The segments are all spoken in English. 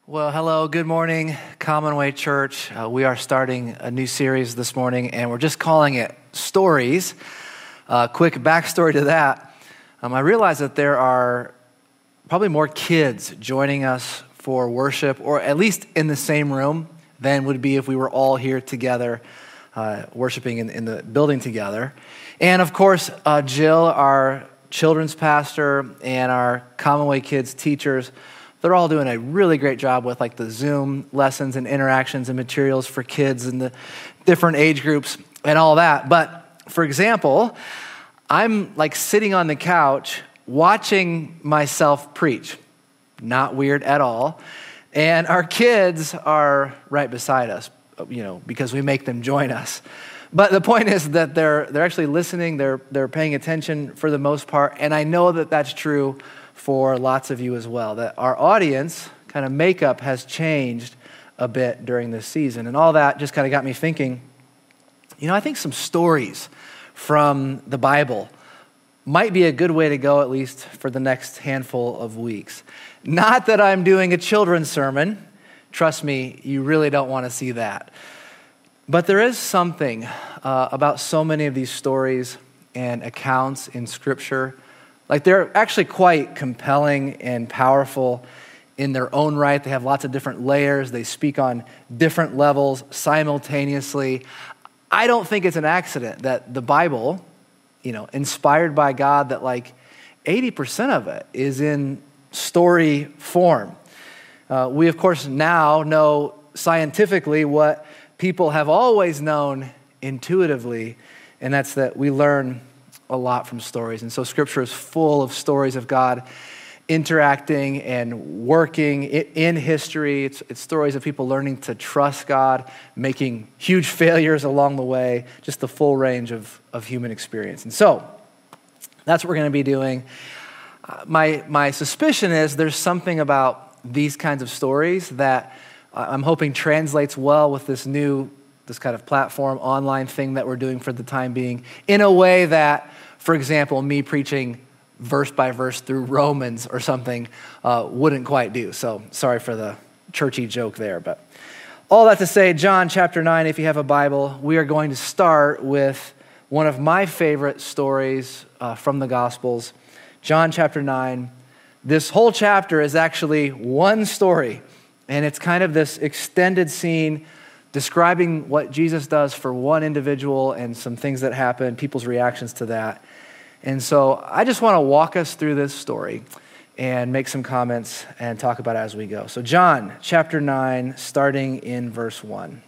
Well, hello, good morning, Commonwealth Church. We are starting a new series this morning, and we're just calling it Stories. Quick backstory to that. I realize that there are probably more kids joining us for worship, or at least in the same room, than would be if we were all here together, worshiping in the building together. And of course, Jill, our children's pastor, and our Commonwealth Kids teachers, they're all doing a really great job with like the Zoom lessons and interactions and materials for kids and the different age groups and all that. But for example, I'm like sitting on the couch watching myself preach. Not weird at all. And our kids are right beside us, because we make them join us. But the point is that they're actually listening, they're paying attention for the most part, and I know that that's true for lots of you as well, that our audience kind of makeup has changed a bit during this season. And all that just kind of got me thinking, I think some stories from the Bible might be a good way to go, at least for the next handful of weeks. Not that I'm doing a children's sermon. Trust me, you really don't want to see that. But there is something about so many of these stories and accounts in Scripture. Like they're actually quite compelling and powerful in their own right. They have lots of different layers. They speak on different levels simultaneously. I don't think it's an accident that the Bible, inspired by God, that like 80% of it is in story form. We, of course, now know scientifically what people have always known intuitively, and that's that we learn a lot from stories. And so Scripture is full of stories of God interacting and working in history. It's stories of people learning to trust God, making huge failures along the way, just the full range of human experience. And so that's what we're going to be doing. My suspicion is there's something about these kinds of stories that I'm hoping translates well with this kind of platform, online thing that we're doing for the time being, in a way that, for example, me preaching verse by verse through Romans or something wouldn't quite do. So sorry for the churchy joke there. But all that to say, John chapter 9, if you have a Bible, we are going to start with one of my favorite stories from the Gospels, John chapter 9. This whole chapter is actually one story, and it's kind of this extended scene describing what Jesus does for one individual and some things that happen, people's reactions to that. And so I just want to walk us through this story and make some comments and talk about it as we go. So John chapter 9, starting in verse 1.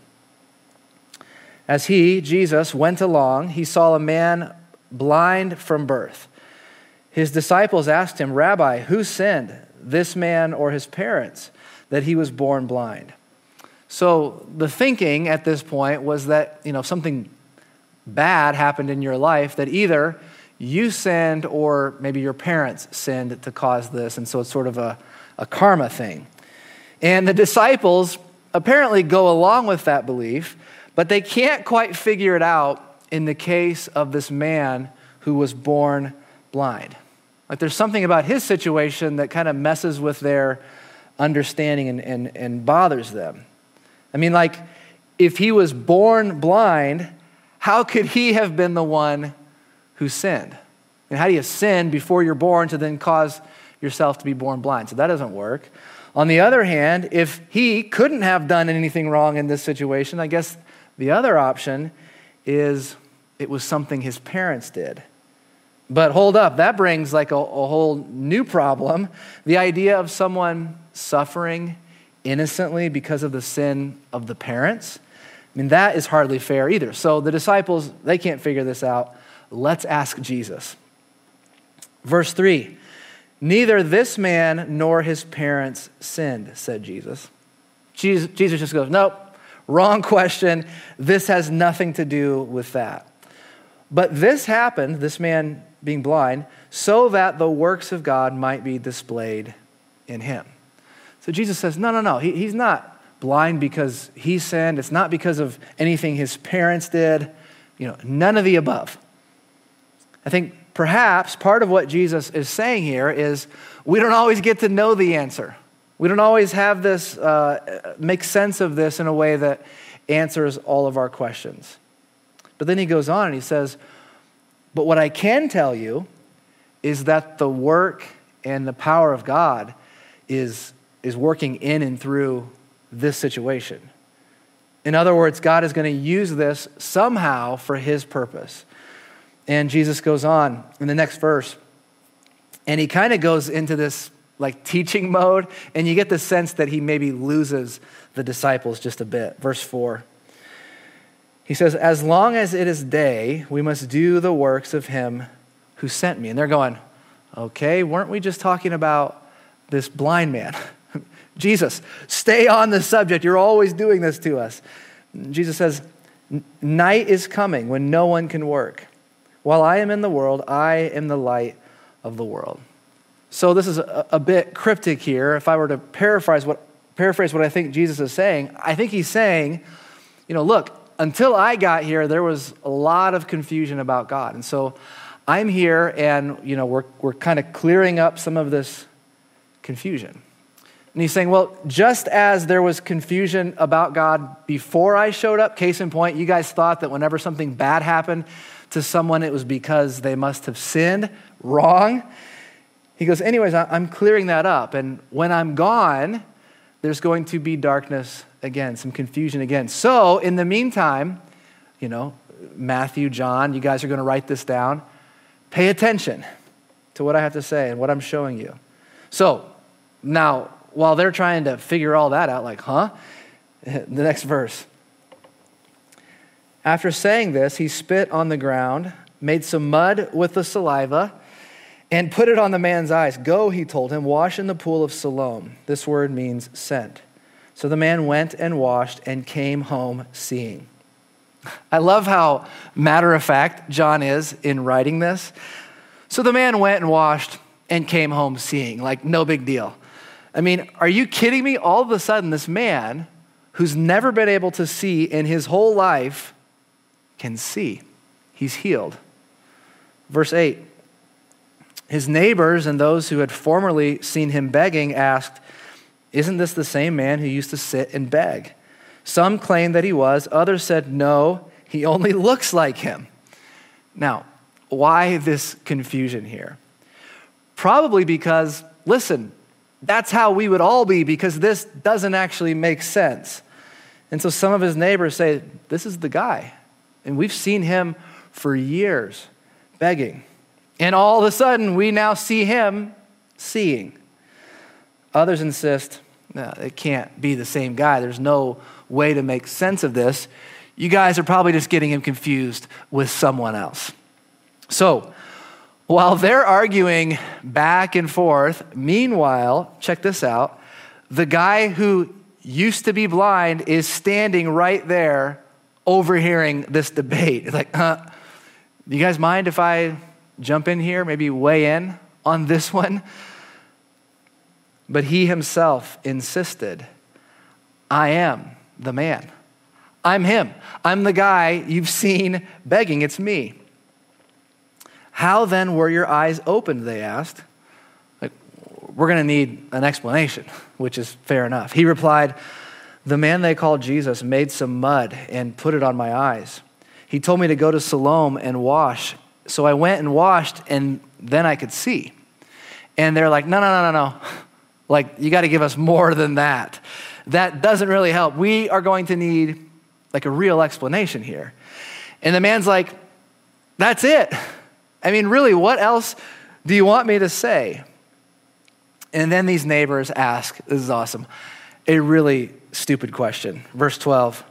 As he, Jesus, went along, he saw a man blind from birth. His disciples asked him, "Rabbi, who sinned, this man or his parents, that he was born blind?" So the thinking at this point was that, something bad happened in your life, that either you sinned or maybe your parents sinned to cause this. And so it's sort of a karma thing. And the disciples apparently go along with that belief, but they can't quite figure it out in the case of this man who was born blind. Like there's something about his situation that kind of messes with their understanding and bothers them. I mean, like, if he was born blind, how could he have been the one who sinned? And how do you sin before you're born to then cause yourself to be born blind? So that doesn't work. On the other hand, if he couldn't have done anything wrong in this situation, I guess the other option is it was something his parents did. But hold up, that brings like a whole new problem. The idea of someone suffering innocently because of the sin of the parents. I mean, that is hardly fair either. So the disciples, they can't figure this out. Let's ask Jesus. Verse 3, "Neither this man nor his parents sinned," said Jesus. Jesus just goes, "Nope, wrong question. This has nothing to do with that. But this happened," this man being blind, "so that the works of God might be displayed in him." So Jesus says, no. He's not blind because he sinned. It's not because of anything his parents did. None of the above. I think perhaps part of what Jesus is saying here is we don't always get to know the answer. We don't always have this, make sense of this in a way that answers all of our questions. But then he goes on and he says, but what I can tell you is that the work and the power of God is working in and through this situation. In other words, God is going to use this somehow for his purpose. And Jesus goes on in the next verse, and he kind of goes into this like teaching mode, and you get the sense that he maybe loses the disciples just a bit. Verse 4. He says, as long as it is day, we must do the works of him who sent me. And they're going, okay, weren't we just talking about this blind man? Jesus, stay on the subject. You're always doing this to us. Jesus says, night is coming when no one can work. While I am in the world, I am the light of the world. So this is a bit cryptic here. If I were to paraphrase what I think Jesus is saying, I think he's saying, look, until I got here, there was a lot of confusion about God. And so I'm here and, we're kind of clearing up some of this confusion. And he's saying, well, just as there was confusion about God before I showed up, case in point, you guys thought that whenever something bad happened to someone, it was because they must have sinned. Wrong. He goes, anyways, I'm clearing that up. And when I'm gone, there's going to be darkness again, some confusion again. So in the meantime, Matthew, John, you guys are going to write this down. Pay attention to what I have to say and what I'm showing you. So now, while they're trying to figure all that out, the next verse. After saying this, he spit on the ground, made some mud with the saliva, and put it on the man's eyes. Go, he told him, wash in the pool of Siloam. This word means sent. So the man went and washed and came home seeing. I love how matter-of-fact John is in writing this. So the man went and washed and came home seeing, like no big deal. I mean, are you kidding me? All of a sudden, this man who's never been able to see in his whole life can see. He's healed. Verse 8. His neighbors and those who had formerly seen him begging asked, isn't this the same man who used to sit and beg? Some claimed that he was. Others said, no, he only looks like him. Now, why this confusion here? Probably because, listen, that's how we would all be because this doesn't actually make sense. And so some of his neighbors say, this is the guy. And we've seen him for years begging. And all of a sudden, we now see him seeing. Others insist, no, it can't be the same guy. There's no way to make sense of this. You guys are probably just getting him confused with someone else. So, while they're arguing back and forth, meanwhile, check this out, the guy who used to be blind is standing right there overhearing this debate. It's like, do you guys mind if I jump in here, maybe weigh in on this one? But he himself insisted, I am the man. I'm him. I'm the guy you've seen begging. It's me. How then were your eyes opened, they asked. We're going to need an explanation, which is fair enough. He replied, the man they called Jesus made some mud and put it on my eyes. He told me to go to Siloam and wash. So I went and washed, and then I could see. And they're like, no. Like, you got to give us more than that. That doesn't really help. We are going to need like a real explanation here. And the man's like, that's it. I mean, really, what else do you want me to say? And then these neighbors ask, this is awesome, a really stupid question. Verse 12,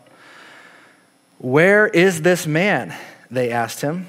where is this man? They asked him.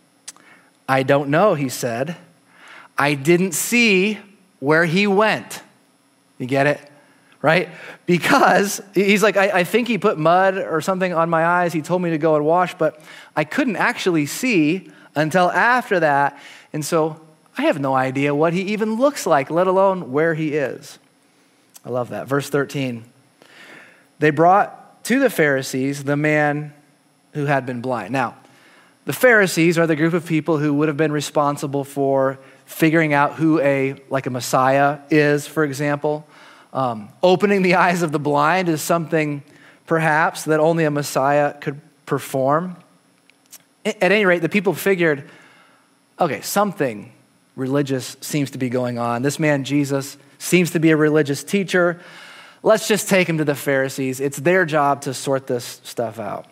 I don't know, he said. I didn't see where he went. You get it? Right? Because he's like, I think he put mud or something on my eyes. He told me to go and wash, but I couldn't actually see until after that. And so I have no idea what he even looks like, let alone where he is. I love that. Verse 13. They brought to the Pharisees the man who had been blind. Now, the Pharisees are the group of people who would have been responsible for figuring out who a Messiah is, for example. Opening the eyes of the blind is something perhaps that only a Messiah could perform. At any rate, the people figured, okay, something religious seems to be going on. This man, Jesus, seems to be a religious teacher. Let's just take him to the Pharisees. It's their job to sort this stuff out.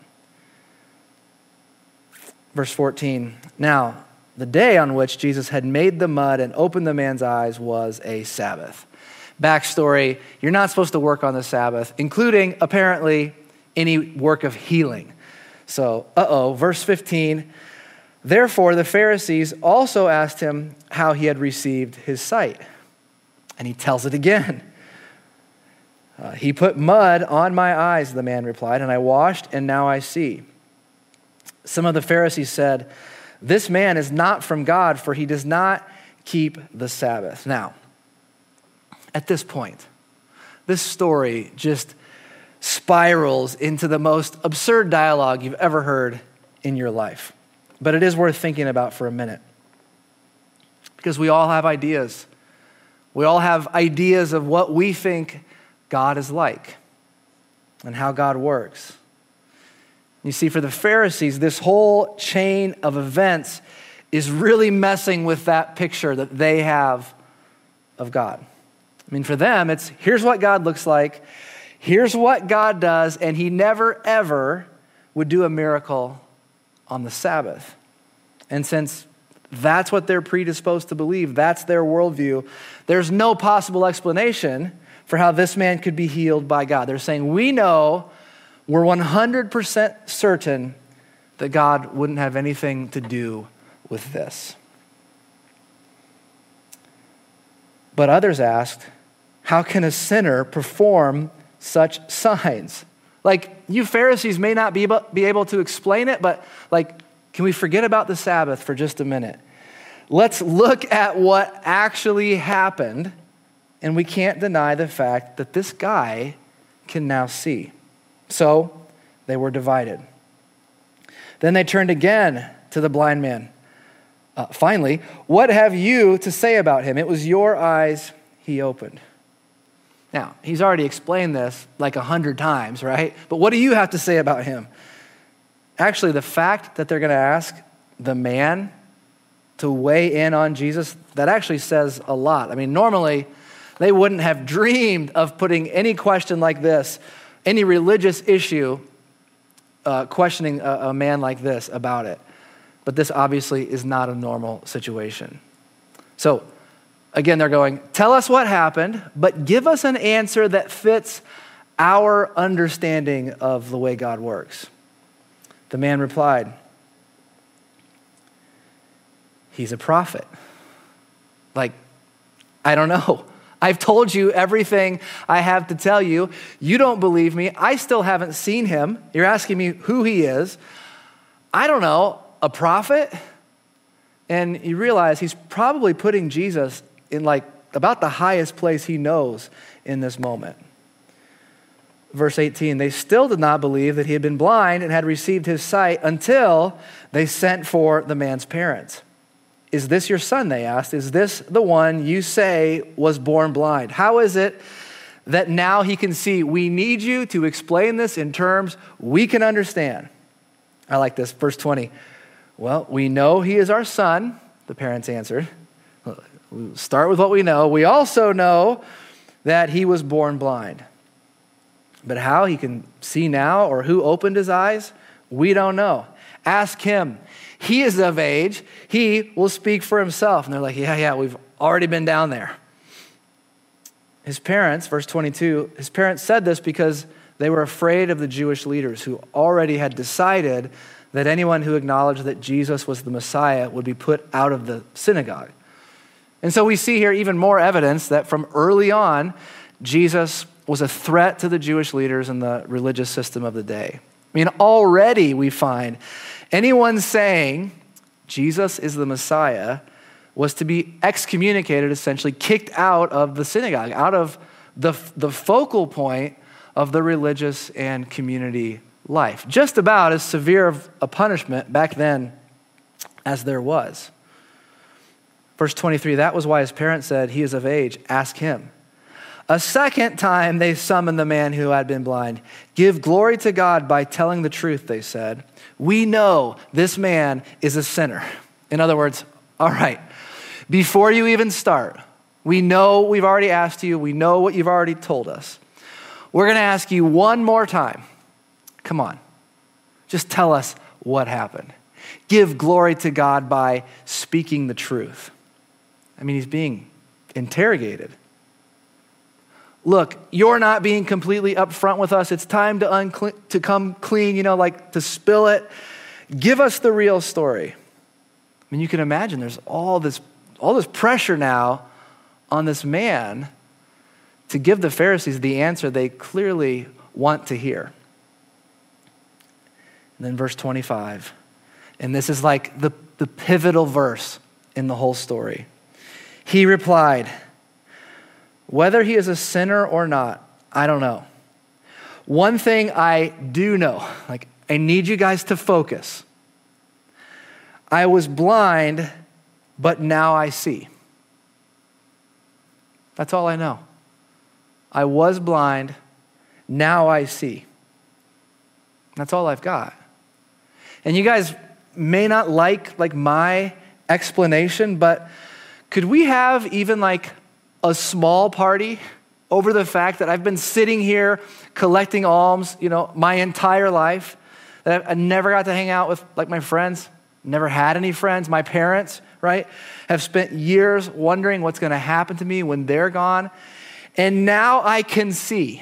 Verse 14, now, the day on which Jesus had made the mud and opened the man's eyes was a Sabbath. Backstory, you're not supposed to work on the Sabbath, including, apparently, any work of healing. So, verse 15, therefore the Pharisees also asked him how he had received his sight. And he tells it again. He put mud on my eyes, the man replied, and I washed, and now I see. Some of the Pharisees said, this man is not from God, for he does not keep the Sabbath. Now, at this point, this story just spirals into the most absurd dialogue you've ever heard in your life. But it is worth thinking about for a minute. Because we all have ideas. We all have ideas of what we think God is like and how God works. You see, for the Pharisees, this whole chain of events is really messing with that picture that they have of God. I mean, for them, it's here's what God looks like, here's what God does, and he never, ever would do a miracle on the Sabbath. And since that's what they're predisposed to believe, that's their worldview, there's no possible explanation for how this man could be healed by God. They're saying, we know, we're 100% certain that God wouldn't have anything to do with this. But others asked, how can a sinner perform such signs? Like, you Pharisees may not be able to explain it, but can we forget about the Sabbath for just a minute? Let's look at what actually happened, and we can't deny the fact that this guy can now see. So they were divided. Then they turned again to the blind man. Finally, what have you to say about him? It was your eyes he opened. Now, he's already explained this like 100 times, right? But what do you have to say about him? Actually, the fact that they're going to ask the man to weigh in on Jesus, that actually says a lot. I mean, normally, they wouldn't have dreamed of putting any question like this, any religious issue, questioning a man like this about it. But this obviously is not a normal situation. So, again, they're going, tell us what happened, but give us an answer that fits our understanding of the way God works. The man replied, he's a prophet. I don't know. I've told you everything I have to tell you. You don't believe me. I still haven't seen him. You're asking me who he is. I don't know, a prophet? And you realize he's probably putting Jesus in about the highest place he knows in this moment. Verse 18, they still did not believe that he had been blind and had received his sight until they sent for the man's parents. Is this your son, they asked? Is this the one you say was born blind? How is it that now he can see? We need you to explain this in terms we can understand. I like this, verse 20. Well, we know he is our son, the parents answered. We'll start with what we know. We also know that he was born blind. But how he can see now or who opened his eyes, we don't know. Ask him. He is of age. He will speak for himself. And they're like, yeah, we've already been down there. His parents, verse 22, his parents said this because they were afraid of the Jewish leaders who already had decided that anyone who acknowledged that Jesus was the Messiah would be put out of the synagogue. And so we see here even more evidence that from early on, Jesus was a threat to the Jewish leaders and the religious system of the day. I mean, already we find anyone saying Jesus is the Messiah was to be excommunicated, essentially kicked out of the synagogue, out of the focal point of the religious and community life. Just about as severe of a punishment back then as there was. Verse 23, that was why his parents said, he is of age, ask him. A second time they summoned the man who had been blind. Give glory to God by telling the truth, they said. We know this man is a sinner. In other words, all right, before you even start, we know we've already asked you. We know what you've already told us. We're going to ask you one more time. Come on. Just tell us what happened. Give glory to God by speaking the truth. I mean, he's being interrogated. Look, you're not being completely upfront with us. It's time to come clean, like to spill it. Give us the real story. I mean, you can imagine there's all this pressure now on this man to give the Pharisees the answer they clearly want to hear. And then verse 25, and this is like the pivotal verse in the whole story. He replied, whether he is a sinner or not, I don't know. One thing I do know, I need you guys to focus. I was blind, but now I see. That's all I know. I was blind, now I see. That's all I've got. And you guys may not like my explanation, but could we have even a small party over the fact that I've been sitting here collecting alms, my entire life, that I never got to hang out with my friends, never had any friends. My parents, right, have spent years wondering what's going to happen to me when they're gone. And now I can see.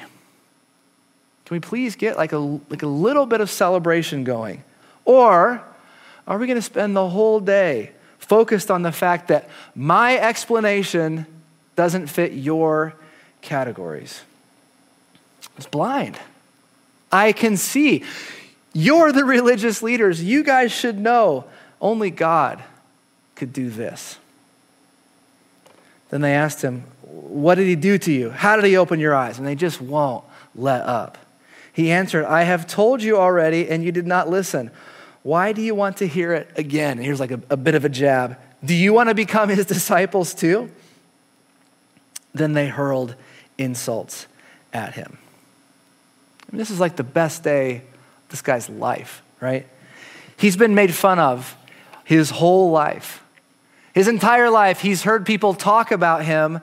Can we please get a little bit of celebration going? Or are we going to spend the whole day focused on the fact that my explanation doesn't fit your categories? It's blind. I can see. You're the religious leaders. You guys should know only God could do this. Then they asked him, what did he do to you? How did he open your eyes? And they just won't let up. He answered, I have told you already, and you did not listen. Why do you want to hear it again? And here's a bit of a jab. Do you want to become his disciples too? Then they hurled insults at him. I mean, this is the best day of this guy's life, right? He's been made fun of his whole life. His entire life, he's heard people talk about him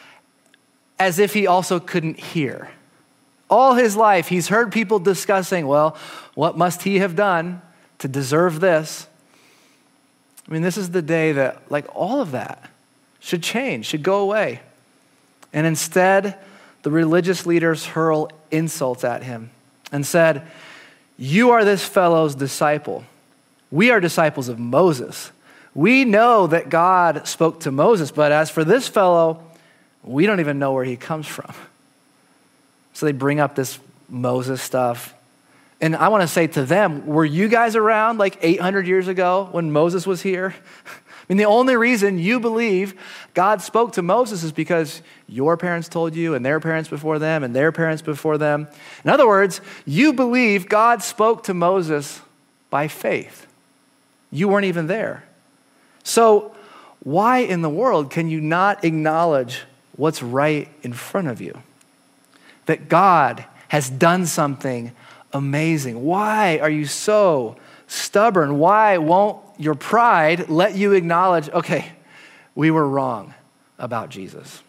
as if he also couldn't hear. All his life, he's heard people discussing, well, what must he have done to deserve this? I mean, this is the day that all of that should change, should go away. And instead, the religious leaders hurl insults at him and said, you are this fellow's disciple. We are disciples of Moses. We know that God spoke to Moses, but as for this fellow, we don't even know where he comes from. So they bring up this Moses stuff. And I want to say to them, were you guys around 800 years ago when Moses was here? I mean, the only reason you believe God spoke to Moses is because your parents told you, and their parents before them, and their parents before them. In other words, you believe God spoke to Moses by faith. You weren't even there. So why in the world can you not acknowledge what's right in front of you? That God has done something amazing. Why are you so stubborn? Why won't your pride let you acknowledge, okay, we were wrong about Jesus?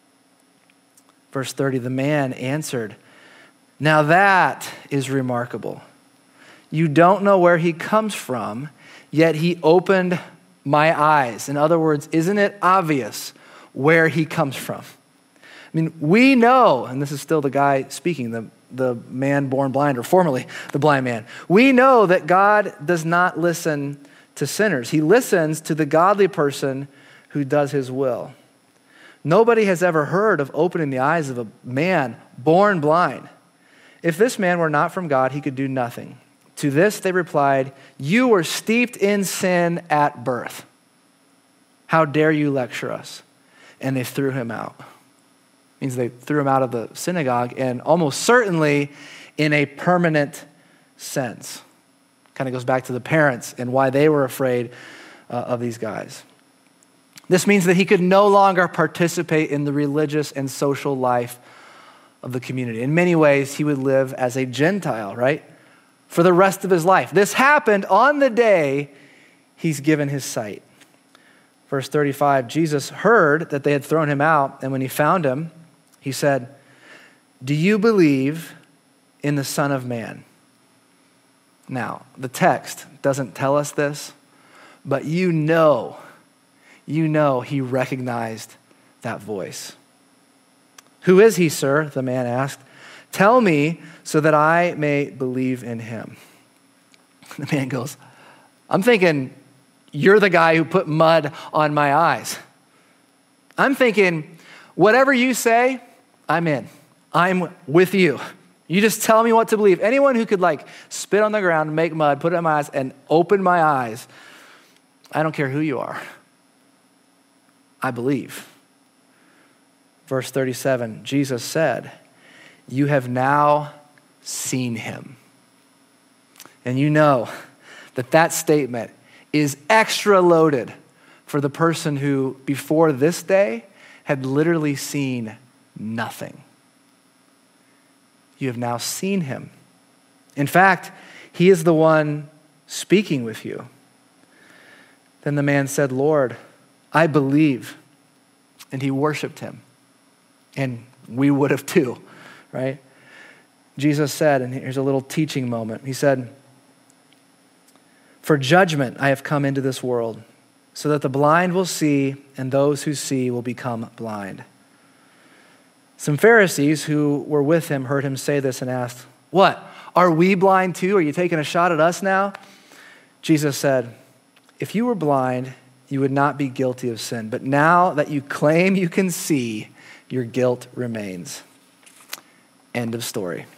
Verse 30, the man answered, now that is remarkable. You don't know where he comes from, yet he opened my eyes. In other words, isn't it obvious where he comes from? I mean, we know, and this is still the guy speaking, the man born blind, or formerly the blind man. We know that God does not listen to sinners. He listens to the godly person who does his will. Nobody has ever heard of opening the eyes of a man born blind. If this man were not from God, he could do nothing. To this they replied, you were steeped in sin at birth. How dare you lecture us? And they threw him out. Means they threw him out of the synagogue, and almost certainly in a permanent sense. Kind of goes back to the parents and why they were afraid of these guys. This means that he could no longer participate in the religious and social life of the community. In many ways, he would live as a Gentile, right? For the rest of his life. This happened on the day he's given his sight. Verse 35, Jesus heard that they had thrown him out, and when he found him, he said, "Do you believe in the Son of Man?" Now, the text doesn't tell us this, but you know he recognized that voice. "Who is he, sir?" the man asked. "Tell me so that I may believe in him." The man goes, "I'm thinking you're the guy who put mud on my eyes. I'm thinking whatever you say, I'm in. I'm with you. You just tell me what to believe." Anyone who could spit on the ground, make mud, put it in my eyes, and open my eyes, I don't care who you are. I believe. Verse 37, Jesus said, "You have now seen him." And you know that statement is extra loaded for the person who, before this day, had literally seen nothing. You have now seen him. In fact, he is the one speaking with you. Then the man said, "Lord, I believe." And he worshiped him. And we would have too, right? Jesus said, and here's a little teaching moment. He said, "For judgment I have come into this world, so that the blind will see, and those who see will become blind." Some Pharisees who were with him heard him say this and asked, "What? Are we blind too? Are you taking a shot at us now?" Jesus said, "If you were blind, you would not be guilty of sin. But now that you claim you can see, your guilt remains." End of story.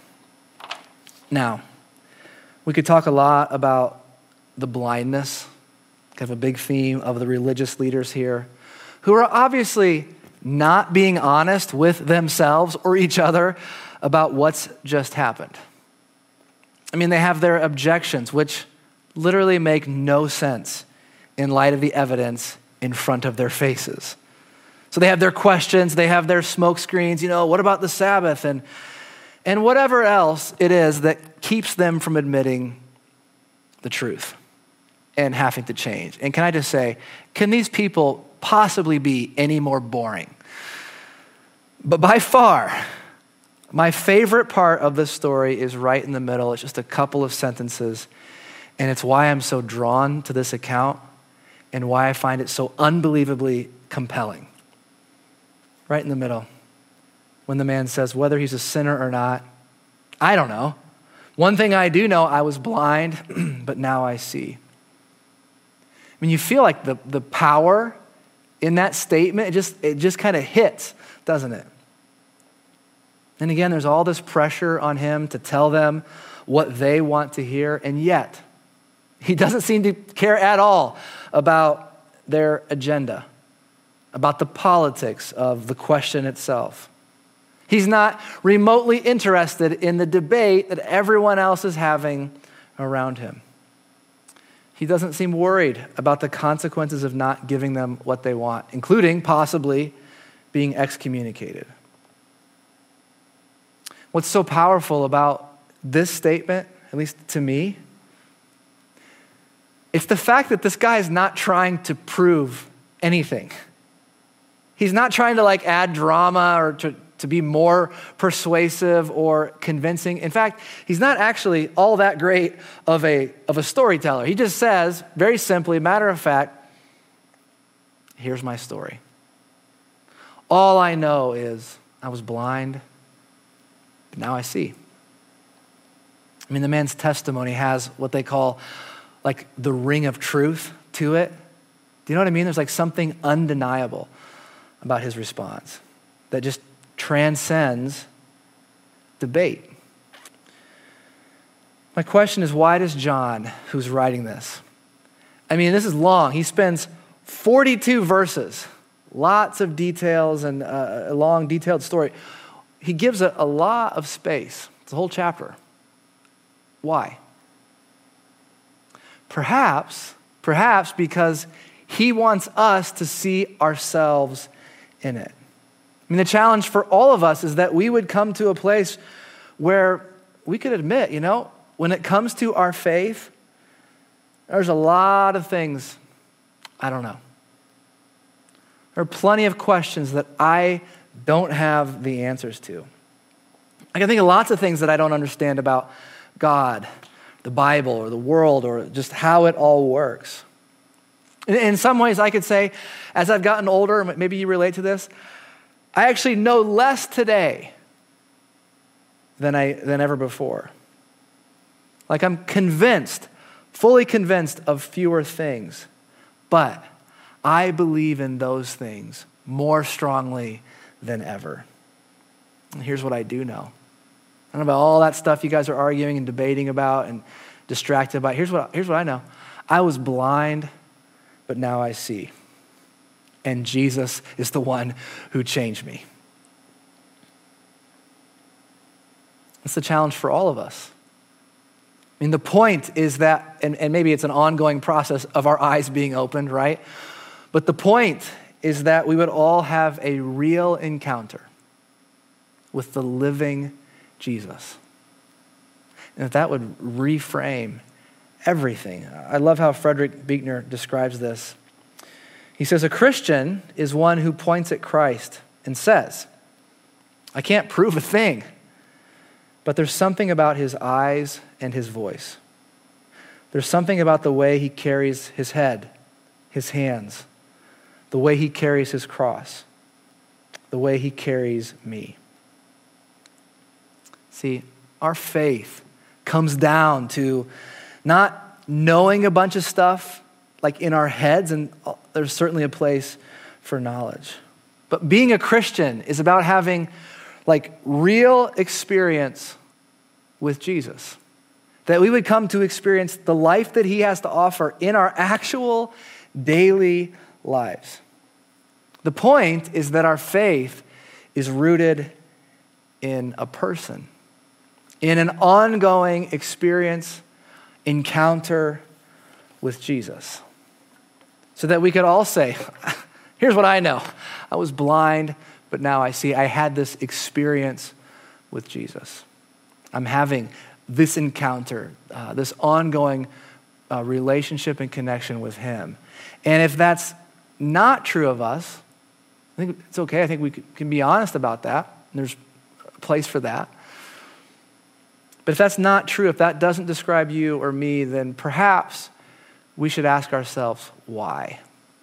Now, we could talk a lot about the blindness, kind of a big theme of the religious leaders here, who are obviously not being honest with themselves or each other about what's just happened. I mean, they have their objections, which literally make no sense in light of the evidence in front of their faces. So they have their questions, they have their smoke screens, what about the Sabbath? And whatever else it is that keeps them from admitting the truth and having to change. And can I just say, can these people possibly be any more boring? But by far, my favorite part of this story is right in the middle. It's just a couple of sentences, and it's why I'm so drawn to this account and why I find it so unbelievably compelling. Right in the middle, when the man says, whether he's a sinner or not, I don't know. One thing I do know, I was blind, but now I see. I mean, you feel like the power in that statement, it just kind of hits, doesn't it? And again, there's all this pressure on him to tell them what they want to hear, and yet he doesn't seem to care at all about their agenda, about the politics of the question itself. He's not remotely interested in the debate that everyone else is having around him. He doesn't seem worried about the consequences of not giving them what they want, including possibly being excommunicated. What's so powerful about this statement, at least to me, it's the fact that this guy is not trying to prove anything. He's not trying to add drama or to be more persuasive or convincing. In fact, he's not actually all that great of a storyteller. He just says, very simply, matter of fact, here's my story. All I know is I was blind, but now I see. I mean, the man's testimony has what they call the ring of truth to it. Do you know what I mean? There's something undeniable about his response that just transcends debate. My question is, why does John, who's writing this, I mean, this is long. He spends 42 verses, lots of details and a long, detailed story. He gives a lot of space. It's a whole chapter. Why? Perhaps because he wants us to see ourselves in it. I mean, the challenge for all of us is that we would come to a place where we could admit, when it comes to our faith, there's a lot of things I don't know. There are plenty of questions that I don't have the answers to. I can think of lots of things that I don't understand about God, the Bible, or the world, or just how it all works. In some ways, I could say, as I've gotten older, maybe you relate to this, I actually know less today than ever before. Like I'm convinced, fully convinced of fewer things, but I believe in those things more strongly than ever. And here's what I do know. I don't know about all that stuff you guys are arguing and debating about and distracted by. Here's what I know. I was blind, but now I see. And Jesus is the one who changed me. That's the challenge for all of us. I mean, the point is that, and maybe it's an ongoing process of our eyes being opened, right? But the point is that we would all have a real encounter with the living Jesus. And that would reframe everything. I love how Frederick Buechner describes this. He says, a Christian is one who points at Christ and says, I can't prove a thing, but there's something about his eyes and his voice. There's something about the way he carries his head, his hands, the way he carries his cross, the way he carries me. See, our faith comes down to not knowing a bunch of stuff like in our heads, and there's certainly a place for knowledge. But being a Christian is about having like real experience with Jesus. That we would come to experience the life that he has to offer in our actual daily lives. The point is that our faith is rooted in a person, in an ongoing experience, encounter with Jesus. So that we could all say, here's what I know. I was blind, but now I see. I had this experience with Jesus. I'm having this encounter, this ongoing relationship and connection with him. And if that's not true of us, I think it's okay. I think we can be honest about that. There's a place for that. But if that's not true, if that doesn't describe you or me, then perhaps we should ask ourselves, why?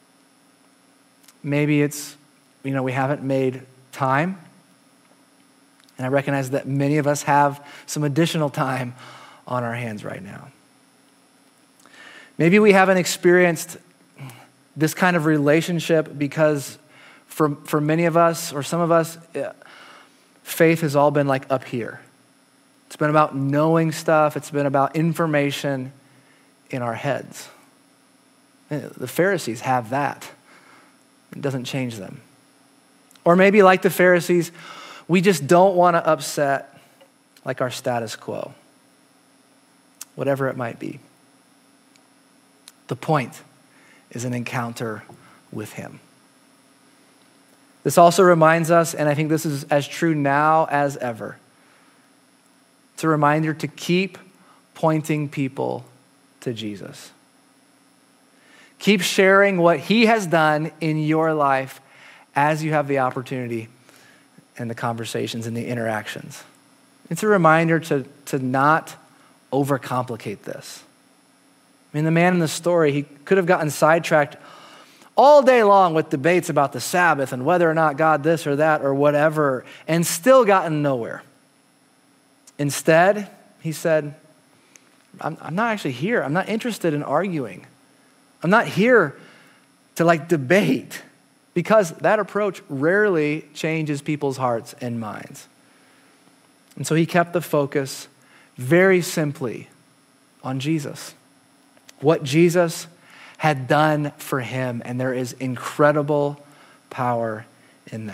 Maybe it's, we haven't made time. And I recognize that many of us have some additional time on our hands right now. Maybe we haven't experienced this kind of relationship because for many of us, or some of us, faith has all been like up here. It's been about knowing stuff. It's been about information in our heads. The Pharisees have that. It doesn't change them. Or maybe like the Pharisees, we just don't want to upset like our status quo, whatever it might be. The point is an encounter with him. This also reminds us, and I think this is as true now as ever, it's a reminder to keep pointing people to Jesus. Keep sharing what he has done in your life as you have the opportunity and the conversations and the interactions. It's a reminder to not overcomplicate this. I mean, the man in the story, he could have gotten sidetracked all day long with debates about the Sabbath and whether or not God this or that or whatever, and still gotten nowhere. Instead, he said, I'm not actually here. I'm not interested in arguing. I'm not here to debate, because that approach rarely changes people's hearts and minds. And so he kept the focus very simply on Jesus. What Jesus had done for him, and there is incredible power in that.